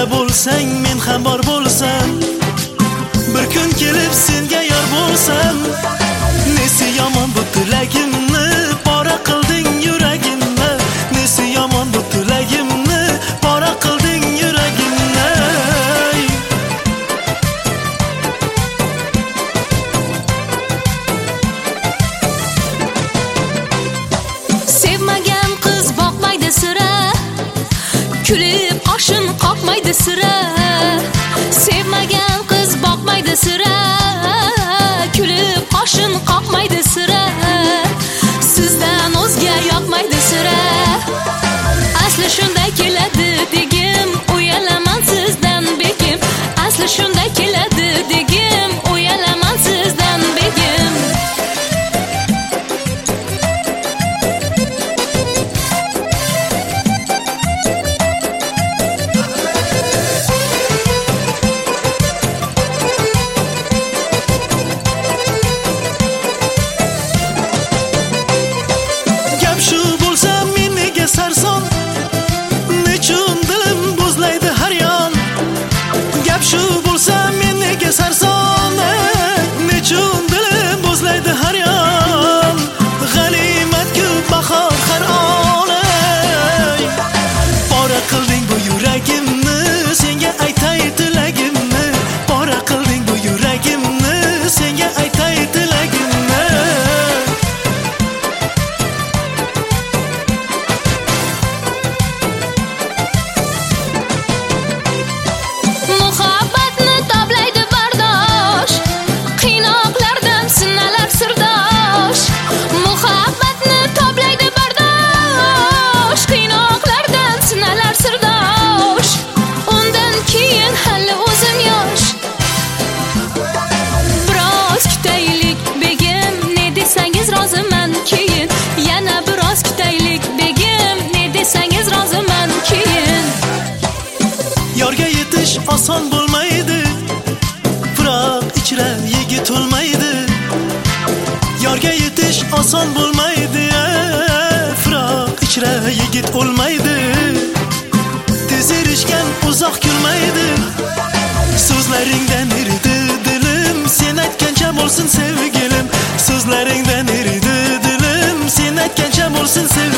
Qayerda bo'lsang men ham bor bo'lsam, bir kun kelib senga yor bo'lsam, nesi yomon bu tilagimni pora qilding yuragimni, nesi yomon bu tilagimni pora qilding yuragimni. Sevmagan qiz boqmaydi sira, kulib qoshin qoqmaydi sira. Sevmagan qiz boqmaydi sira, kulib qoshin qoqmaydi sira. Sizdan o'zga yoqmaydi sira. Asli shunday keladi degim, uyalaman sizdan begim. Asli shunday keladi degim, uyalaman sizdan begim. Shu bo'lsa men nega sarson, nechun dilim bo'zlaydi har yon. G'animat-ku bahor har on. Pora qilding bu yuragimni, senga aytay tilagimni. Pora qilding bu yuragimni, senga aytay tilagimni. Muhabbatni toblaydi bardosh, qiynoqlardan sinalar sirdosh. Muhabbatni toblaydi bardosh, qiynoqlardan sinalar sirdosh. Undan keyin hali o'zim yosh. Biroz kutaylik begim, ne desangiz roziman keyin. Yana biroz kutaylik begim, ne desangiz roziman keyin. Yorga yetish oson bo'lmaydi, firoq ichra yigit o'lmaydi. Yorga yetish oson bo'lmaydi, firoq ichra yigit o'lmaydi. Tez erishgan uzoq kulmaydi. So'zlaringdan eridi dilim, sen aytgancha bo'lsin sevgilim. So'zlaringdan eridi dilim, sen aytgancha bo'lsin sevgilim.